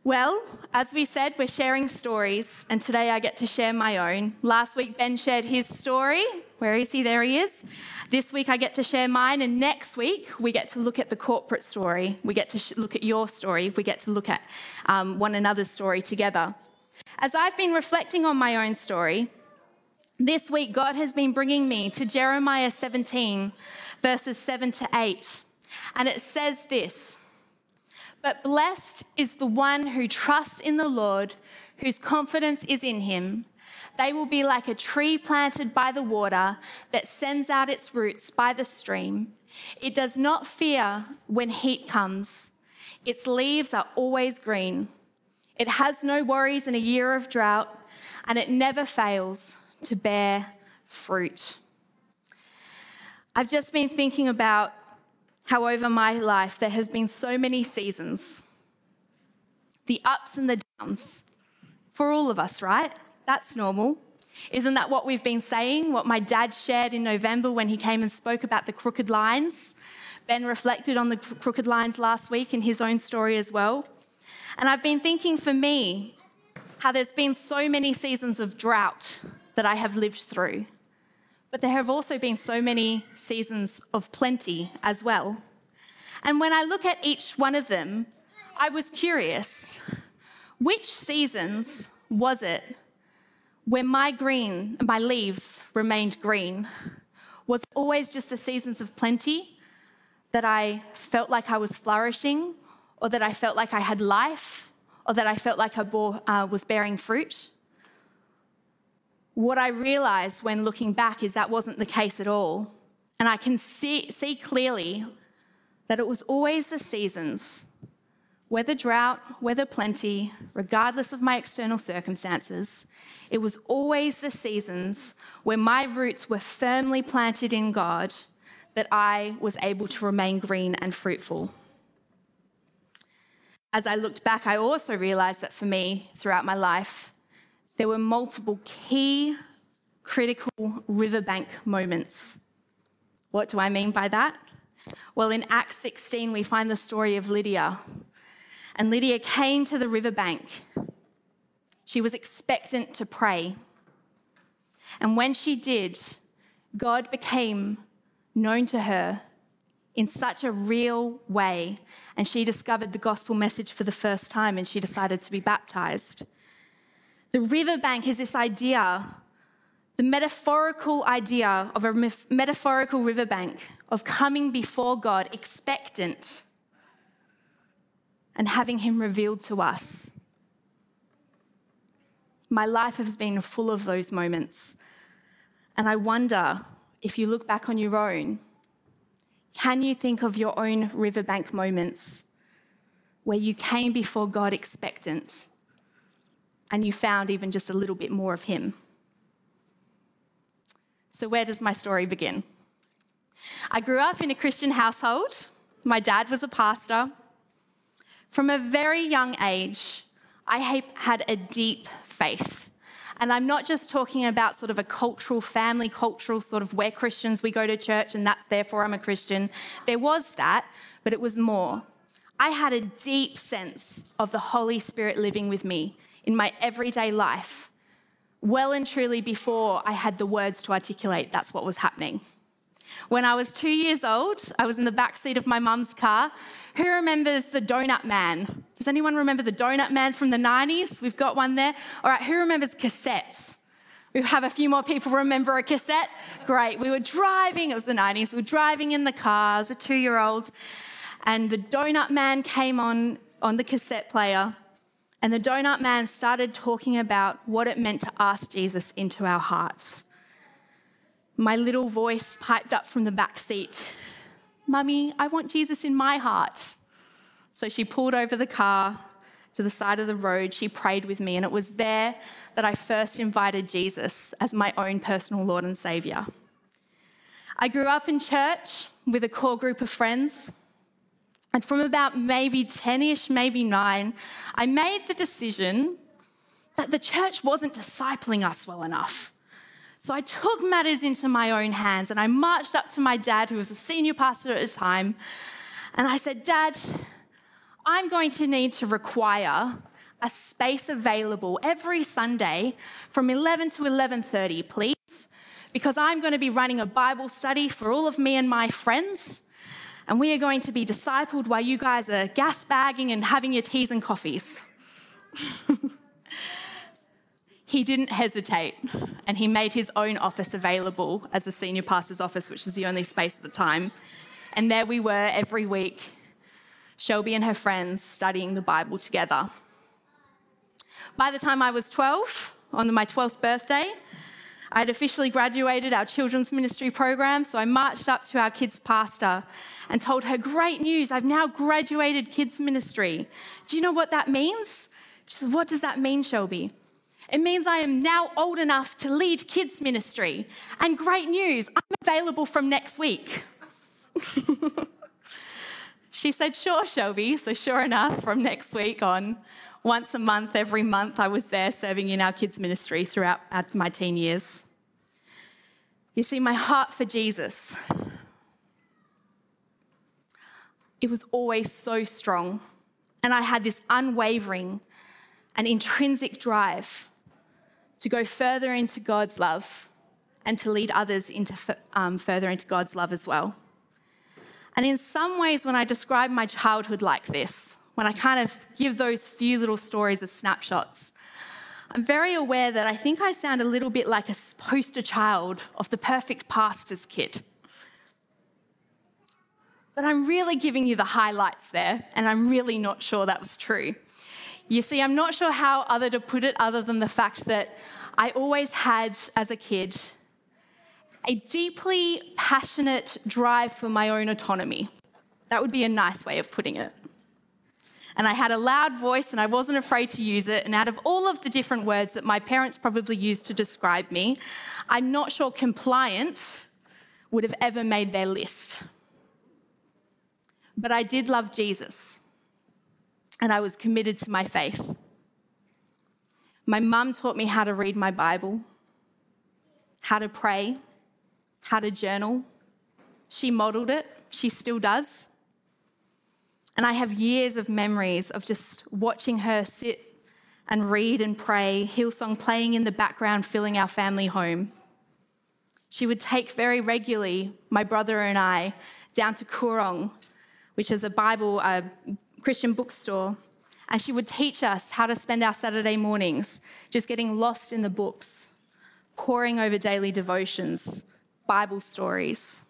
Well, as we said, we're sharing stories, and today I get to share my own. Last week, Ben shared his story. Where is he? There he is. This week, I get to share mine, and next week, we get to look at the corporate story. We get to look at your story. We get to look at one another's story together. As I've been reflecting on my own story, this week, God has been bringing me to Jeremiah 17, verses 7 to 8, and it says this: "But blessed is the one who trusts in the Lord, whose confidence is in him. They will be like a tree planted by the water that sends out its roots by the stream. It does not fear when heat comes. Its leaves are always green. It has no worries in a year of drought, and it never fails to bear fruit." I've just been thinking about how over my life there has been so many seasons, the ups and the downs, for all of us, right? That's normal. Isn't that what we've been saying? What my dad shared in November when he came and spoke about the crooked lines? Ben reflected on the crooked lines last week in his own story as well. And I've been thinking for me how there's been so many seasons of drought that I have lived through. But there have also been so many seasons of plenty as well. And when I look at each one of them, I was curious, which seasons was it where my leaves remained green? Was it always just the seasons of plenty that I felt like I was flourishing, or that I felt like I had life, or that I felt like I was bearing fruit? What I realised when looking back is that wasn't the case at all. And I can see clearly that it was always the seasons, whether drought, whether plenty, regardless of my external circumstances, it was always the seasons where my roots were firmly planted in God that I was able to remain green and fruitful. As I looked back, I also realised that for me, throughout my life, there were multiple key, critical riverbank moments. What do I mean by that? Well, in Acts 16, we find the story of Lydia. And Lydia came to the riverbank. She was expectant to pray. And when she did, God became known to her in such a real way. And she discovered the gospel message for the first time, and she decided to be baptized. The riverbank is this idea, the metaphorical idea of a metaphorical riverbank, of coming before God expectant and having him revealed to us. My life has been full of those moments. And I wonder, if you look back on your own, can you think of your own riverbank moments where you came before God expectant and you found even just a little bit more of him? So where does my story begin? I grew up in a Christian household. My dad was a pastor. From a very young age, I had a deep faith. And I'm not just talking about sort of a family cultural sort of we're Christians, we go to church and that's therefore I'm a Christian. There was that, but it was more. I had a deep sense of the Holy Spirit living with me in my everyday life, well and truly before I had the words to articulate that's what was happening. When I was 2 years old, I was in the backseat of my mum's car. Who remembers the Donut Man? Does anyone remember the Donut Man from the 90s? We've got one there. All right, who remembers cassettes? We have a few more people remember a cassette. Great. We were driving, it was the 90s, we were driving in the car, I was a 2-year-old, and the Donut Man came on the cassette player. And the Donut Man started talking about what it meant to ask Jesus into our hearts. My little voice piped up from the back seat, "Mummy, I want Jesus in my heart." So she pulled over the car to the side of the road. She prayed with me, and it was there that I first invited Jesus as my own personal Lord and Saviour. I grew up in church with a core group of friends. And from about maybe 10-ish, maybe 9, I made the decision that the church wasn't discipling us well enough. So I took matters into my own hands and I marched up to my dad, who was a senior pastor at the time, and I said, "Dad, I'm going to need to require a space available every Sunday from 11 to 11:30, please? Because I'm going to be running a Bible study for all of me and my friends, and we are going to be discipled while you guys are gas bagging and having your teas and coffees. He didn't hesitate, and he made his own office available as a senior pastor's office, which was the only space at the time. And there we were every week, Shelby and her friends studying the Bible together. By the time I was 12, on my 12th birthday, I'd officially graduated our children's ministry program, so I marched up to our kids' pastor and told her, "Great news, I've now graduated kids' ministry. Do you know what that means?" She said, "What does that mean, Shelby?" "It means I am now old enough to lead kids' ministry. And great news, I'm available from next week." She said, "Sure, Shelby." So sure enough, from next week on, once a month, every month, I was there serving in our kids' ministry throughout my teen years. You see, my heart for Jesus, it was always so strong. And I had this unwavering and intrinsic drive to go further into God's love and to lead others into further into God's love as well. And in some ways, when I describe my childhood like this, when I kind of give those few little stories as snapshots, I'm very aware that I think I sound a little bit like a poster child of the perfect pastor's kid. But I'm really giving you the highlights there, and I'm really not sure that was true. You see, I'm not sure how other to put it other than the fact that I always had, as a kid, a deeply passionate drive for my own autonomy. That would be a nice way of putting it. And I had a loud voice and I wasn't afraid to use it. And out of all of the different words that my parents probably used to describe me, I'm not sure compliant would have ever made their list. But I did love Jesus, and I was committed to my faith. My mum taught me how to read my Bible, how to pray, how to journal. She modelled it. She still does. And I have years of memories of just watching her sit and read and pray, Hillsong playing in the background, filling our family home. She would take very regularly my brother and I down to Koorong, which is a Christian bookstore, and she would teach us how to spend our Saturday mornings, just getting lost in the books, poring over daily devotions, Bible stories.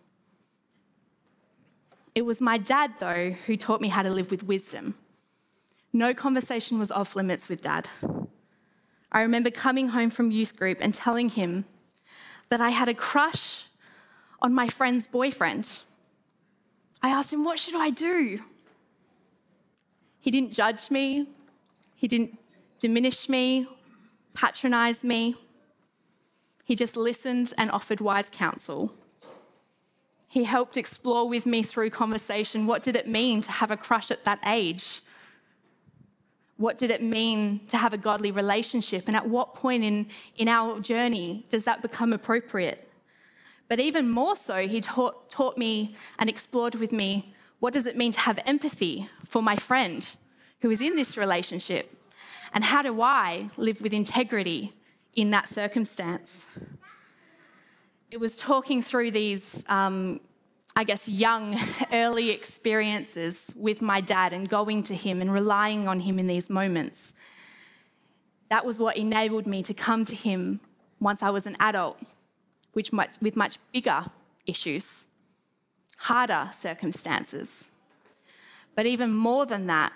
It was my dad, though, who taught me how to live with wisdom. No conversation was off limits with Dad. I remember coming home from youth group and telling him that I had a crush on my friend's boyfriend. I asked him, "What should I do?" He didn't judge me. He didn't diminish me, patronize me. He just listened and offered wise counsel. He helped explore with me through conversation, what did it mean to have a crush at that age? What did it mean to have a godly relationship? And at what point in our journey does that become appropriate? But even more so, he taught me and explored with me, what does it mean to have empathy for my friend who is in this relationship? And how do I live with integrity in that circumstance? It was talking through these, young, early experiences with my dad and going to him and relying on him in these moments. That was what enabled me to come to him once I was an adult, with much bigger issues, harder circumstances. But even more than that,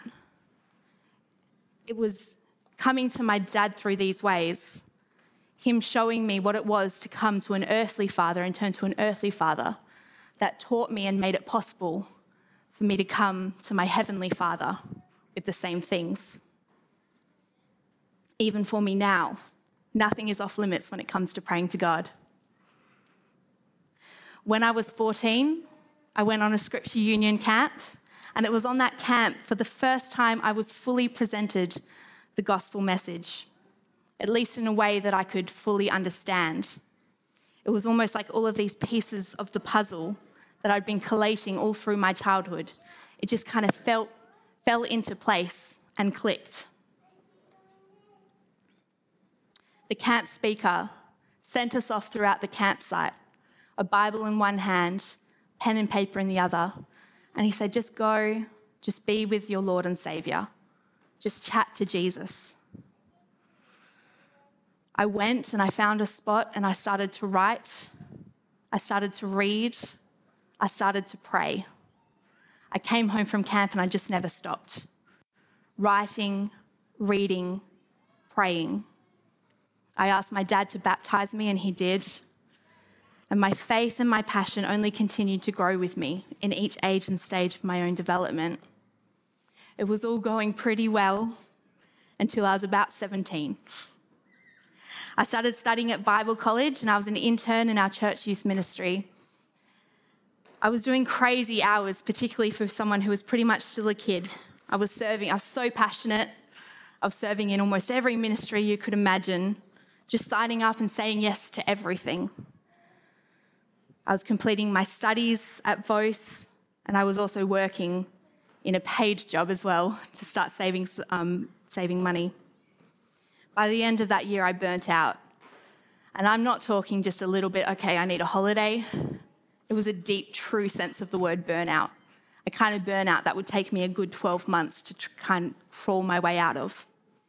it was coming to my dad through these ways, him showing me what it was to come to an earthly father and turn to an earthly father, that taught me and made it possible for me to come to my heavenly Father with the same things. Even for me now, nothing is off limits when it comes to praying to God. When I was 14, I went on a Scripture Union camp, and it was on that camp for the first time I was fully presented the gospel message, at least in a way that I could fully understand. It was almost like all of these pieces of the puzzle that I'd been collating all through my childhood. It just kind of fell into place and clicked. The camp speaker sent us off throughout the campsite, a Bible in one hand, pen and paper in the other. And he said, just go, just be with your Lord and Saviour. Just chat to Jesus. I went and I found a spot and I started to write. I started to read. I started to pray. I came home from camp and I just never stopped. Writing, reading, praying. I asked my dad to baptize me and he did. And my faith and my passion only continued to grow with me in each age and stage of my own development. It was all going pretty well until I was about 17. I started studying at Bible college and I was an intern in our church youth ministry. I was doing crazy hours, particularly for someone who was pretty much still a kid. I was so passionate. I was serving in almost every ministry you could imagine, just signing up and saying yes to everything. I was completing my studies at VOS, and I was also working in a paid job as well to start saving money. By the end of that year, I burnt out. And I'm not talking just a little bit, okay, I need a holiday. It was a deep, true sense of the word burnout. A kind of burnout that would take me a good 12 months to kind of crawl my way out of.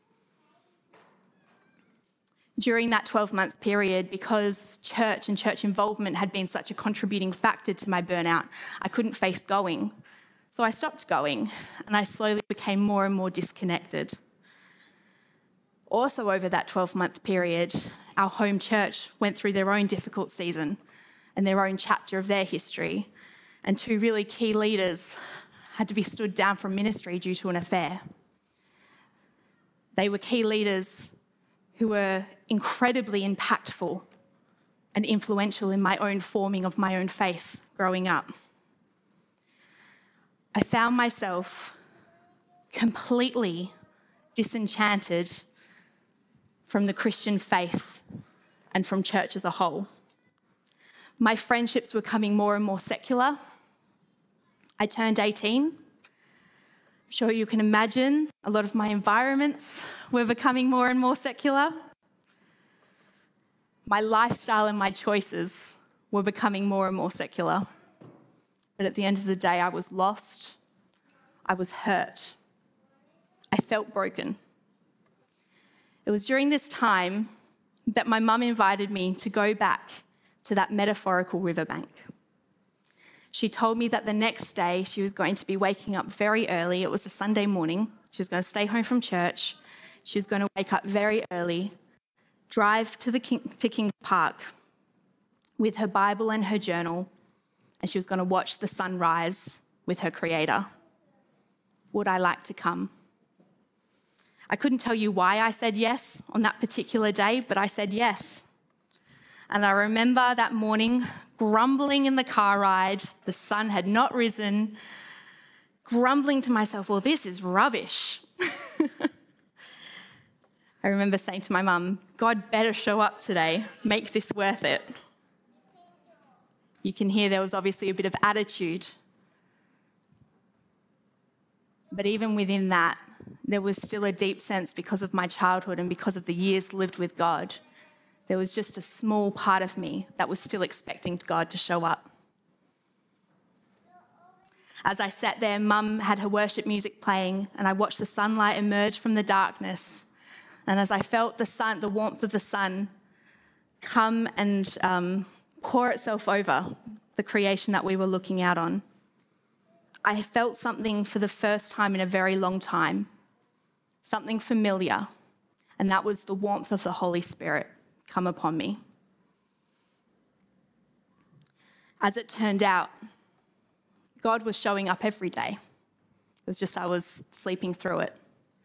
During that 12-month period, because church and church involvement had been such a contributing factor to my burnout, I couldn't face going. So I stopped going, and I slowly became more and more disconnected. Also over that 12-month period, our home church went through their own difficult season and their own chapter of their history, and two really key leaders had to be stood down from ministry due to an affair. They were key leaders who were incredibly impactful and influential in my own forming of my own faith growing up. I found myself completely disenchanted from the Christian faith and from church as a whole. My friendships were becoming more and more secular. I turned 18. I'm sure you can imagine a lot of my environments were becoming more and more secular. My lifestyle and my choices were becoming more and more secular. But at the end of the day, I was lost. I was hurt. I felt broken. It was during this time that my mum invited me to go back to that metaphorical riverbank. She told me that the next day she was going to be waking up very early. It was a Sunday morning. She was going to stay home from church. She was going to wake up very early, drive to Kings Park with her Bible and her journal, and she was going to watch the sunrise with her Creator. Would I like to come? I couldn't tell you why I said yes on that particular day, but I said yes. And I remember that morning grumbling in the car ride. The sun had not risen, grumbling to myself, well, this is rubbish. I remember saying to my mum, God better show up today, make this worth it. You can hear there was obviously a bit of attitude. But even within that, there was still a deep sense because of my childhood and because of the years lived with God. There was just a small part of me that was still expecting God to show up. As I sat there, Mum had her worship music playing, and I watched the sunlight emerge from the darkness. And as I felt the warmth of the sun come and pour itself over the creation that we were looking out on, I felt something for the first time in a very long time, something familiar, and that was the warmth of the Holy Spirit come upon me. As it turned out, God was showing up every day. It was just I was sleeping through it.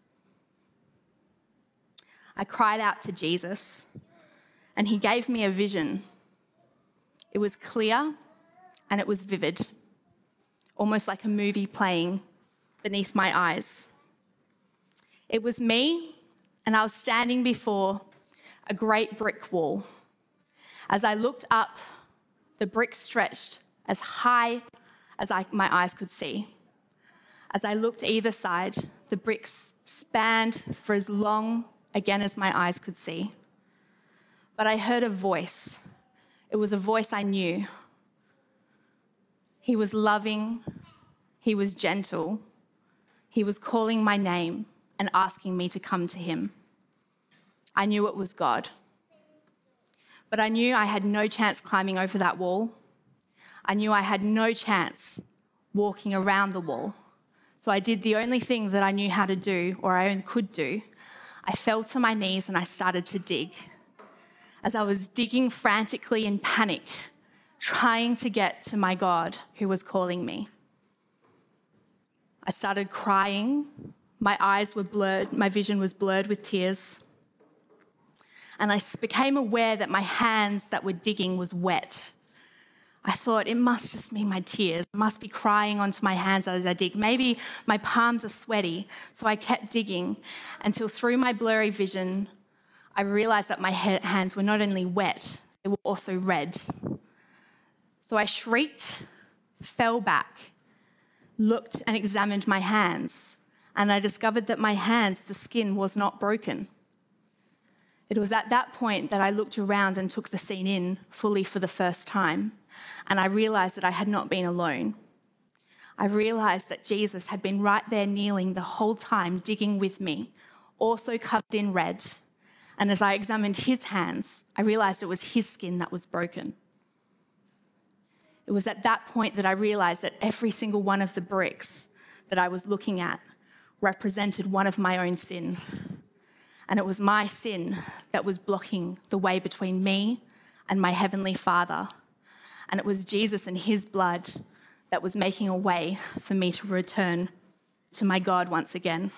I cried out to Jesus, and he gave me a vision. It was clear and it was vivid, almost like a movie playing beneath my eyes. It was me, and I was standing before a great brick wall. As I looked up, the bricks stretched as high as my eyes could see. As I looked either side, the bricks spanned for as long, again, as my eyes could see. but I heard a voice. It was a voice I knew. He was loving, he was gentle, he was calling my name and asking me to come to him. I knew it was God. But I knew I had no chance climbing over that wall. I knew I had no chance walking around the wall. So I did the only thing that I knew how to do, or I only could do. I fell to my knees and I started to dig. As I was digging frantically in panic, trying to get to my God who was calling me. I started crying. My eyes were blurred. My vision was blurred with tears. And I became aware that my hands that were digging was wet. I thought, it must just be my tears. I must be crying onto my hands as I dig. Maybe my palms are sweaty. So I kept digging until through my blurry vision, I realized that my hands were not only wet, they were also red. So I shrieked, fell back, looked and examined my hands, and I discovered that my hands, the skin was not broken. It was at that point that I looked around and took the scene in fully for the first time, and I realized that I had not been alone. I realized that Jesus had been right there kneeling the whole time, digging with me, also covered in red. And as I examined his hands, I realized it was his skin that was broken. It was at that point that I realized that every single one of the bricks that I was looking at represented one of my own sin. And it was my sin that was blocking the way between me and my Heavenly Father. And it was Jesus and his blood that was making a way for me to return to my God once again.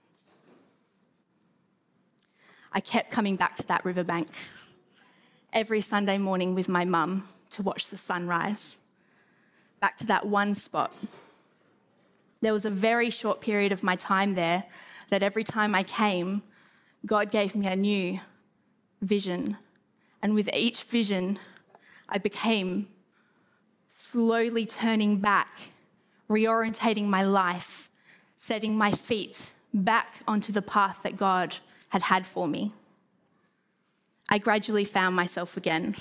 I kept coming back to that riverbank every Sunday morning with my mum to watch the sunrise, back to that one spot. There was a very short period of my time there that every time I came, God gave me a new vision. And with each vision, I became slowly turning back, reorientating my life, setting my feet back onto the path that God had for me. I gradually found myself again.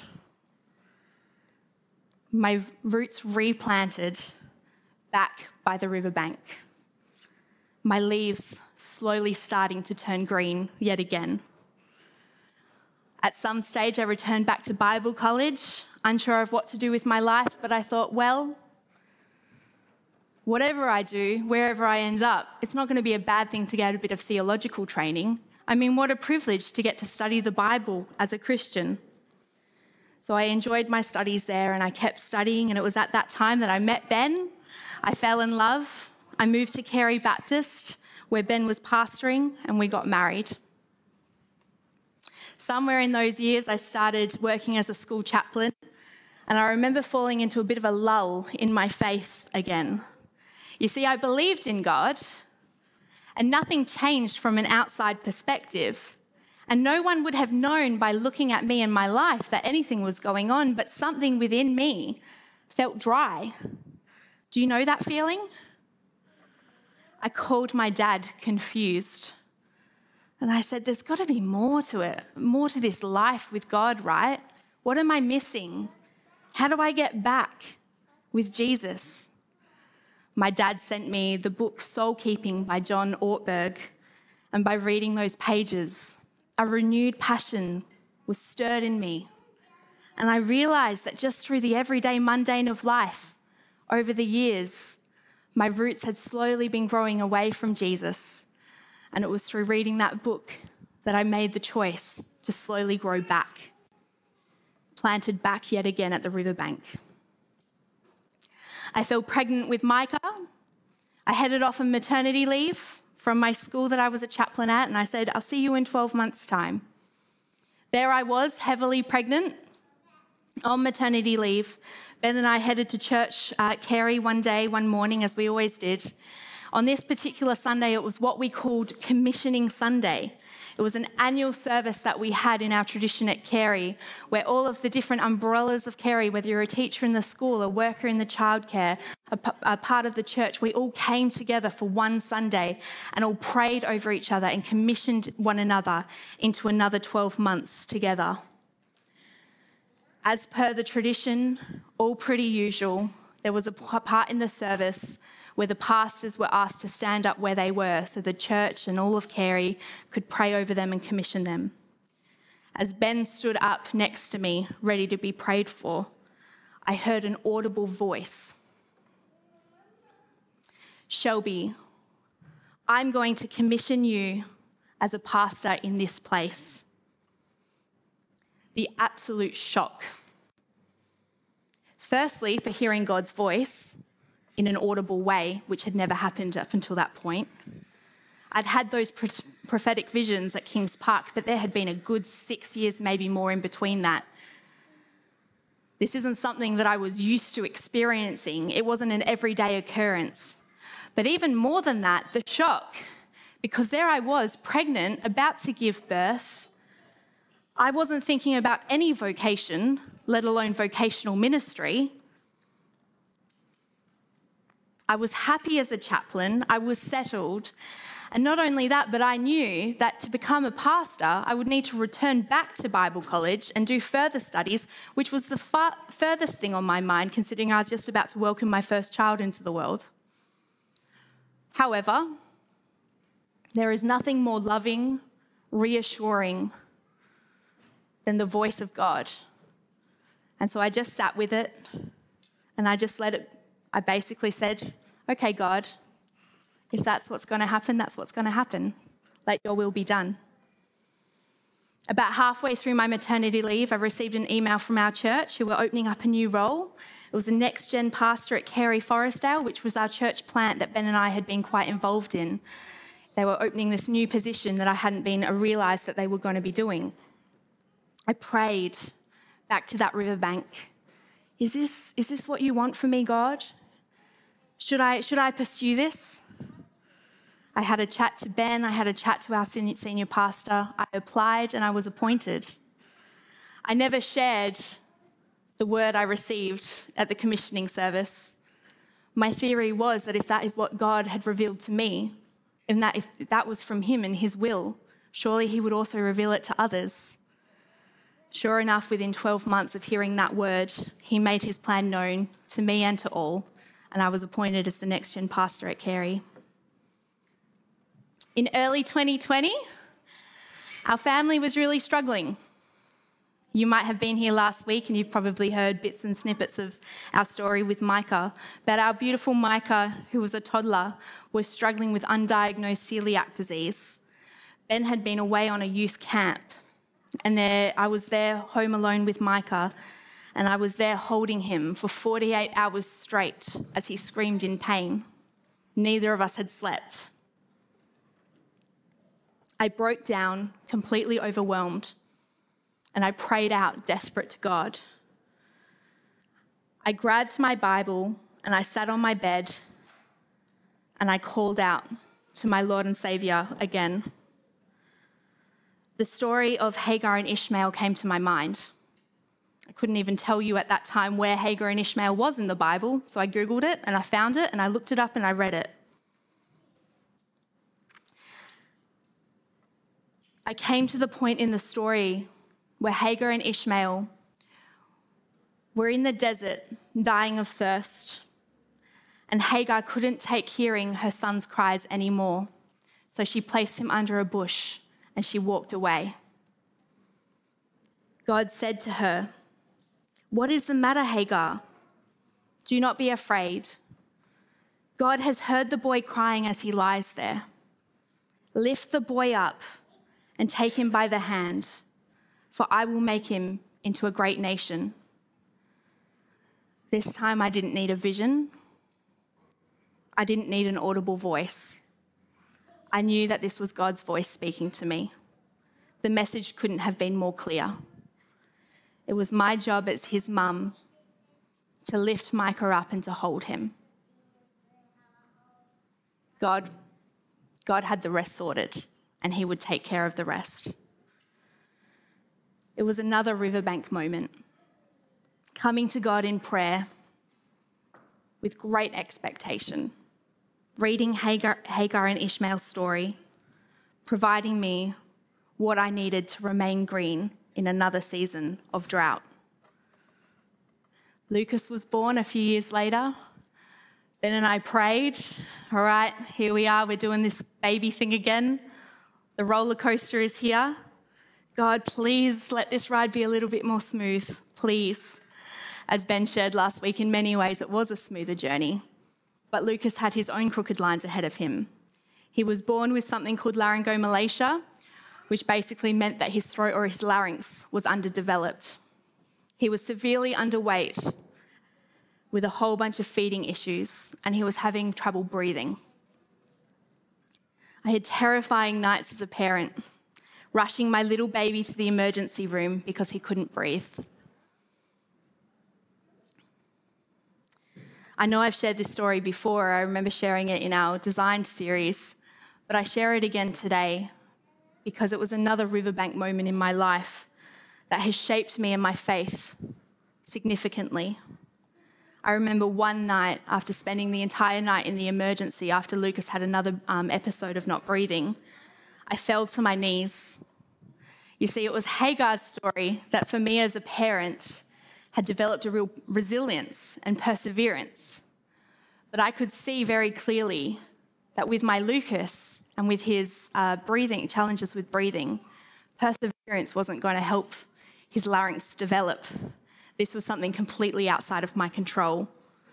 My roots replanted back by the riverbank. My leaves slowly starting to turn green yet again. At some stage, I returned back to Bible college, unsure of what to do with my life, but I thought, well, whatever I do, wherever I end up, it's not going to be a bad thing to get a bit of theological training. I mean, what a privilege to get to study the Bible as a Christian. So I enjoyed my studies there and I kept studying, and it was at that time that I met Ben. I fell in love. I moved to Carey Baptist, where Ben was pastoring, and we got married. Somewhere in those years, I started working as a school chaplain, and I remember falling into a bit of a lull in my faith again. You see, I believed in God, and nothing changed from an outside perspective. And no one would have known by looking at me and my life that anything was going on, but something within me felt dry. Do you know that feeling? I called my dad confused. And I said, there's got to be more to it, more to this life with God, right? What am I missing? How do I get back with Jesus? My dad sent me the book Soul Keeping by John Ortberg, and by reading those pages, a renewed passion was stirred in me. And I realized that just through the everyday mundane of life, over the years, my roots had slowly been growing away from Jesus. And it was through reading that book that I made the choice to slowly grow back, planted back yet again at the riverbank. I fell pregnant with Micah. I headed off on maternity leave from my school that I was a chaplain at, and I said, I'll see you in 12 months' time. There I was, heavily pregnant, on maternity leave. Ben and I headed to church at Carey one morning, as we always did. On this particular Sunday, it was what we called Commissioning Sunday. It was an annual service that we had in our tradition at Carey, where all of the different umbrellas of Carey, whether you're a teacher in the school, a worker in the childcare, a part of the church, we all came together for one Sunday and all prayed over each other and commissioned one another into another 12 months together. As per the tradition, all pretty usual, there was a part in the service where the pastors were asked to stand up where they were so the church and all of Carey could pray over them and commission them. As Ben stood up next to me, ready to be prayed for, I heard an audible voice. Shelby, I'm going to commission you as a pastor in this place. The absolute shock. Firstly, for hearing God's voice in an audible way, which had never happened up until that point. I'd had those prophetic visions at Kings Park, but there had been a good 6 years, maybe more in between that. This isn't something that I was used to experiencing. It wasn't an everyday occurrence. But even more than that, the shock, because there I was, pregnant, about to give birth. I wasn't thinking about any vocation, let alone vocational ministry. I was happy as a chaplain. I was settled. And not only that, but I knew that to become a pastor, I would need to return back to Bible college and do further studies, which was the furthest thing on my mind, considering I was just about to welcome my first child into the world. However, there is nothing more loving, reassuring than the voice of God. And so I just sat with it and I just let it. I basically said, okay, God, if that's what's going to happen, that's what's going to happen. Let your will be done. About halfway through my maternity leave, I received an email from our church who were opening up a new role. It was a next-gen pastor at Carey Forestdale, which was our church plant that Ben and I had been quite involved in. They were opening this new position that I hadn't been realised that they were going to be doing. I prayed back to that riverbank. Is this what you want from me, God? Should I pursue this? I had a chat to Ben. I had a chat to our senior pastor. I applied and I was appointed. I never shared the word I received at the commissioning service. My theory was that if that is what God had revealed to me, and that if that was from him and his will, surely he would also reveal it to others. Sure enough, within 12 months of hearing that word, he made his plan known to me and to all, and I was appointed as the next-gen pastor at Carey. In early 2020, our family was really struggling. You might have been here last week and you've probably heard bits and snippets of our story with Micah, but our beautiful Micah, who was a toddler, was struggling with undiagnosed celiac disease. Ben had been away on a youth camp, and I was there home alone with Micah, and I was there holding him for 48 hours straight as he screamed in pain. Neither of us had slept. I broke down, completely overwhelmed, and I prayed out, desperate to God. I grabbed my Bible and I sat on my bed and I called out to my Lord and Saviour again. The story of Hagar and Ishmael came to my mind. I couldn't even tell you at that time where Hagar and Ishmael was in the Bible, so I Googled it and I found it and I looked it up and I read it. I came to the point in the story where Hagar and Ishmael were in the desert, dying of thirst, and Hagar couldn't take hearing her son's cries anymore, so she placed him under a bush and she walked away. God said to her, "What is the matter, Hagar? Do not be afraid. God has heard the boy crying as he lies there. Lift the boy up and take him by the hand, for I will make him into a great nation." This time I didn't need a vision. I didn't need an audible voice. I knew that this was God's voice speaking to me. The message couldn't have been more clear. It was my job as his mum to lift Micah up and to hold him. God had the rest sorted, and he would take care of the rest. It was another riverbank moment, coming to God in prayer with great expectation, reading Hagar and Ishmael's story, providing me what I needed to remain green in another season of drought. Lucas was born a few years later. Ben and I prayed, all right, here we are, we're doing this baby thing again. The roller coaster is here. God, please let this ride be a little bit more smooth, please. As Ben shared last week, in many ways it was a smoother journey, but Lucas had his own crooked lines ahead of him. He was born with something called laryngomalacia, which basically meant that his throat or his larynx was underdeveloped. He was severely underweight with a whole bunch of feeding issues, and he was having trouble breathing. I had terrifying nights as a parent, rushing my little baby to the emergency room because he couldn't breathe. I know I've shared this story before. I remember sharing it in our Designed series, but I share it again today because it was another riverbank moment in my life that has shaped me and my faith significantly. I remember one night after spending the entire night in the emergency after Lucas had another episode of not breathing, I fell to my knees. You see, it was Hagar's story that for me as a parent had developed a real resilience and perseverance. But I could see very clearly that with my Lucas and with his challenges with breathing, perseverance wasn't going to help his larynx develop. This was something completely outside of my control.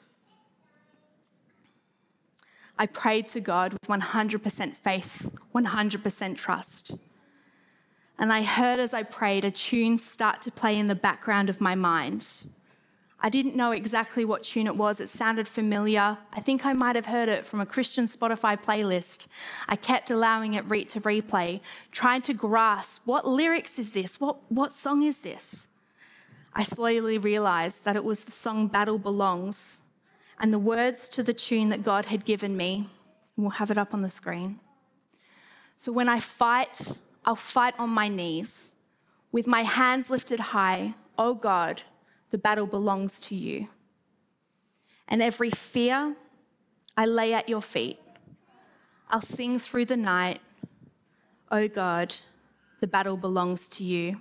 I prayed to God with 100% faith, 100% trust. And I heard as I prayed a tune start to play in the background of my mind. I didn't know exactly what tune it was. It sounded familiar. I think I might have heard it from a Christian Spotify playlist. I kept allowing it to replay, trying to grasp what lyrics is this? What song is this? I slowly realized that it was the song Battle Belongs and the words to the tune that God had given me. We'll have it up on the screen. So when I fight, I'll fight on my knees with my hands lifted high. Oh God, the battle belongs to you. And every fear I lay at your feet. I'll sing through the night. Oh God, the battle belongs to you.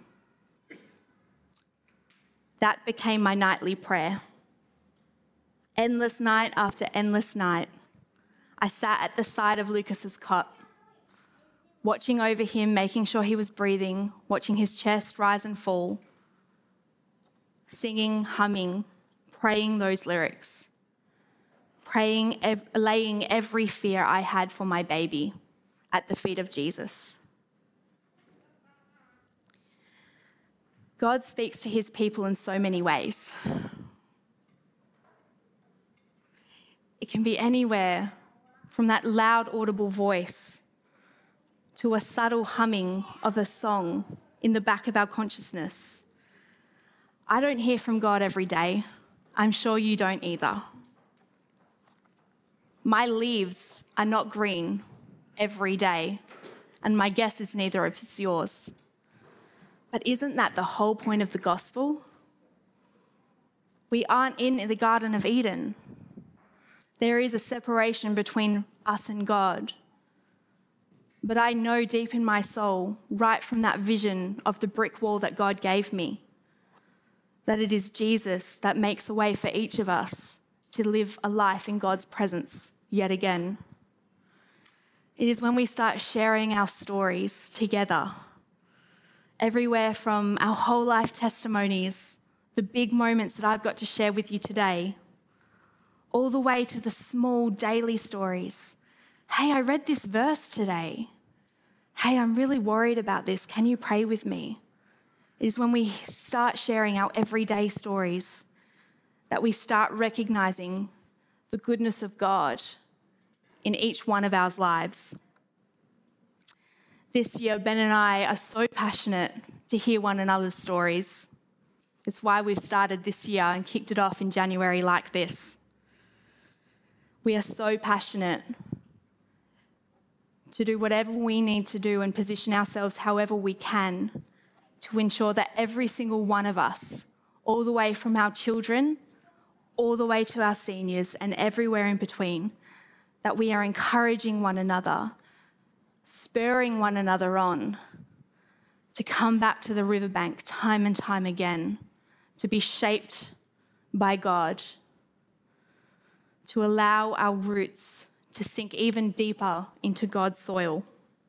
That became my nightly prayer. Endless night after endless night, I sat at the side of Lucas's cot, watching over him, making sure he was breathing, watching his chest rise and fall, singing, humming, praying those lyrics, laying every fear I had for my baby at the feet of Jesus. God speaks to his people in so many ways. It can be anywhere from that loud, audible voice to a subtle humming of a song in the back of our consciousness. I don't hear from God every day. I'm sure you don't either. My leaves are not green every day, and my guess is neither is yours. But isn't that the whole point of the gospel? We aren't in the Garden of Eden. There is a separation between us and God. But I know deep in my soul, right from that vision of the brick wall that God gave me, that it is Jesus that makes a way for each of us to live a life in God's presence yet again. It is when we start sharing our stories together, everywhere from our whole life testimonies, the big moments that I've got to share with you today, all the way to the small daily stories. Hey, I read this verse today. Hey, I'm really worried about this. Can you pray with me? It is when we start sharing our everyday stories that we start recognizing the goodness of God in each one of our lives. This year, Ben and I are so passionate to hear one another's stories. It's why we've started this year and kicked it off in January like this. We are so passionate to do whatever we need to do and position ourselves however we can to ensure that every single one of us, all the way from our children, all the way to our seniors and everywhere in between, that we are encouraging one another, spurring one another on to come back to the riverbank time and time again, to be shaped by God, to allow our roots to sink even deeper into God's soil,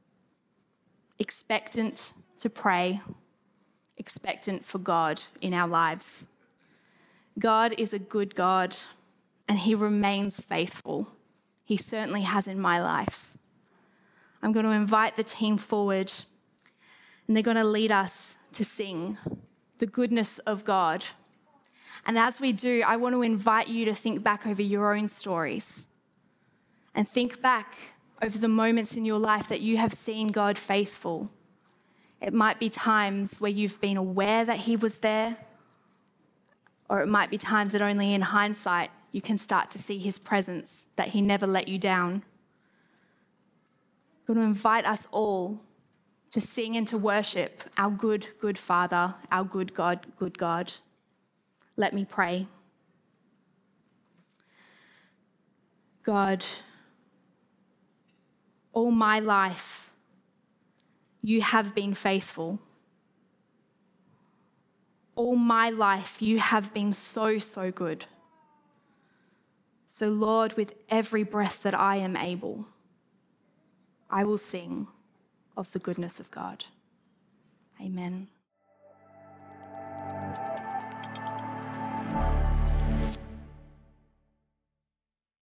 expectant to pray, expectant for God in our lives. God is a good God, and he remains faithful. He certainly has in my life. I'm going to invite the team forward, and they're going to lead us to sing the goodness of God. And as we do, I want to invite you to think back over your own stories and think back over the moments in your life that you have seen God faithful. It might be times where you've been aware that he was there, or it might be times that only in hindsight you can start to see his presence, that he never let you down. I'm going to invite us all to sing and to worship our good, good Father, our good God, good God. Let me pray. God, all my life, you have been faithful. All my life, you have been so, so good. So, Lord, with every breath that I am able, I will sing of the goodness of God. Amen.